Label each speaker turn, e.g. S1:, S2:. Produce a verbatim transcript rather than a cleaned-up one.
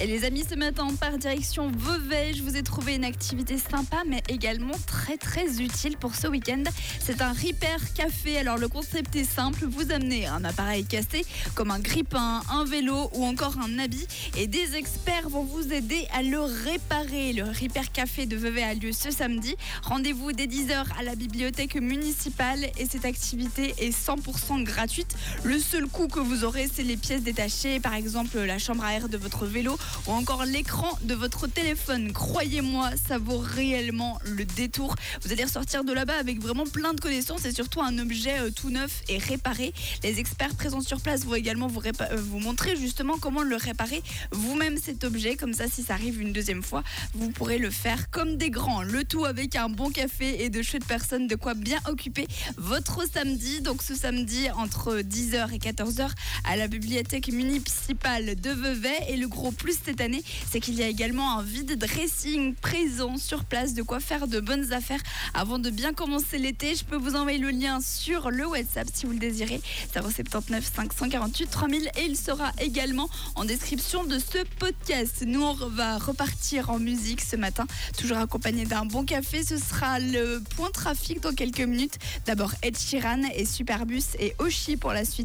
S1: Et les amis, ce matin, on part direction Vevey. Je vous ai trouvé une activité sympa, mais également très très utile pour ce week-end. C'est un repair café. Alors le concept est simple, vous amenez un appareil cassé, comme un grille-pain, un vélo ou encore un habit. Et des experts vont vous aider à le réparer. Le repair café de Vevey a lieu ce samedi. Rendez-vous dès dix heures à la bibliothèque municipale. Et cette activité est cent pour cent gratuite. Le seul coût que vous aurez, c'est les pièces détachées, par exemple la chambre à air de votre vélo ou encore l'écran de votre téléphone. Croyez-moi, ça vaut réellement le détour. Vous allez ressortir de là-bas avec vraiment plein de connaissances et surtout un objet euh, tout neuf et réparé. Les experts présents sur place vont également vous, répa- euh, vous montrer justement comment le réparer vous-même cet objet. Comme ça, si ça arrive une deuxième fois, vous pourrez le faire comme des grands. Le tout avec un bon café et de chouettes personnes, de quoi bien occuper votre samedi. Donc ce samedi entre dix heures et quatorze heures à la bibliothèque municipale de Vevey. Et le gros plus cette année, c'est qu'il y a également un vide dressing présent sur place, de quoi faire de bonnes affaires avant de bien commencer l'été. Je peux vous envoyer le lien sur le WhatsApp si vous le désirez, zéro sept neuf cinq cent quarante-huit trois mille, et il sera également en description de ce podcast. Nous on va repartir en musique ce matin, toujours accompagné d'un bon café. Ce sera le point trafic dans quelques minutes. D'abord Ed Sheeran et Superbus et Oshi pour la suite.